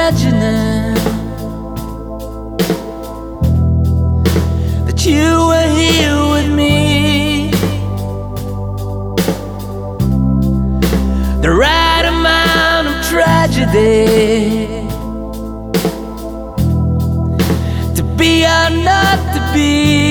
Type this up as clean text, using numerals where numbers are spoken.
imagining that you were here with me, the right amount of tragedy to be or not to be.